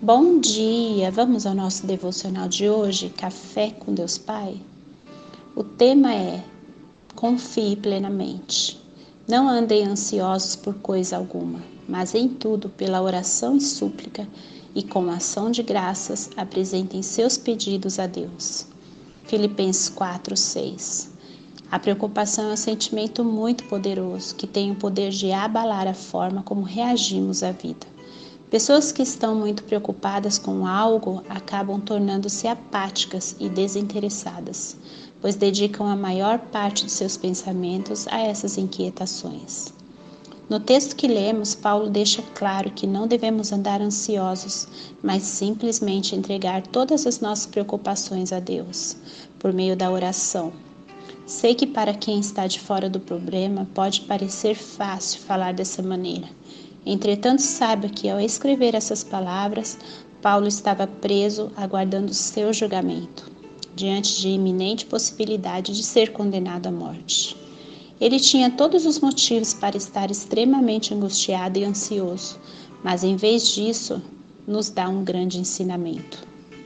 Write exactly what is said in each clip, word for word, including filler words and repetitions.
Bom dia! Vamos ao nosso devocional de hoje, Café com Deus Pai? O tema é Confie plenamente. Não andem ansiosos por coisa alguma, mas em tudo, pela oração e súplica e com ação de graças, apresentem seus pedidos a Deus. Filipenses quatro, seis. A preocupação é um sentimento muito poderoso que tem o poder de abalar a forma como reagimos à vida. Pessoas que estão muito preocupadas com algo acabam tornando-se apáticas e desinteressadas, pois dedicam a maior parte de seus pensamentos a essas inquietações. No texto que lemos, Paulo deixa claro que não devemos andar ansiosos, mas simplesmente entregar todas as nossas preocupações a Deus, por meio da oração. Sei que para quem está de fora do problema pode parecer fácil falar dessa maneira. Entretanto, saiba que ao escrever essas palavras, Paulo estava preso, aguardando seu julgamento, diante de iminente possibilidade de ser condenado à morte. Ele tinha todos os motivos para estar extremamente angustiado e ansioso, mas em vez disso, nos dá um grande ensinamento.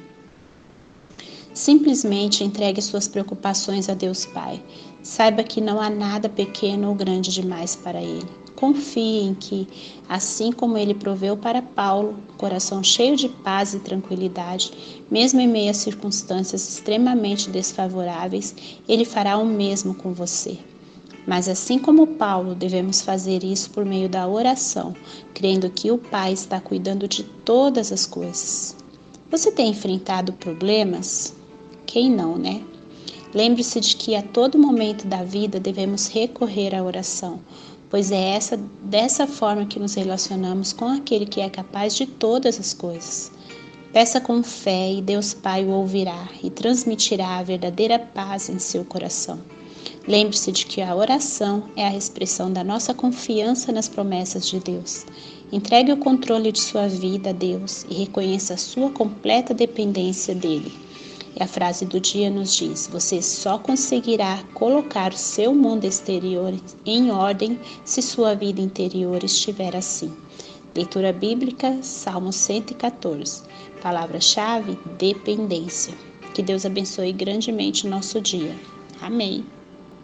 Simplesmente entregue suas preocupações a Deus Pai. Saiba que não há nada pequeno ou grande demais para Ele. Confie em que, assim como Ele proveu para Paulo, coração cheio de paz e tranquilidade, mesmo em meio a circunstâncias extremamente desfavoráveis, Ele fará o mesmo com você. Mas assim como Paulo, devemos fazer isso por meio da oração, crendo que o Pai está cuidando de todas as coisas. Você tem enfrentado problemas? Quem não, né? Lembre-se de que a todo momento da vida devemos recorrer à oração, pois é essa, dessa forma que nos relacionamos com aquele que é capaz de todas as coisas. Peça com fé e Deus Pai o ouvirá e transmitirá a verdadeira paz em seu coração. Lembre-se de que a oração é a expressão da nossa confiança nas promessas de Deus. Entregue o controle de sua vida a Deus e reconheça a sua completa dependência dele. E a frase do dia nos diz: você só conseguirá colocar o seu mundo exterior em ordem se sua vida interior estiver assim. Leitura bíblica, Salmo cento e quatorze. Palavra-chave: dependência. Que Deus abençoe grandemente o nosso dia. Amém.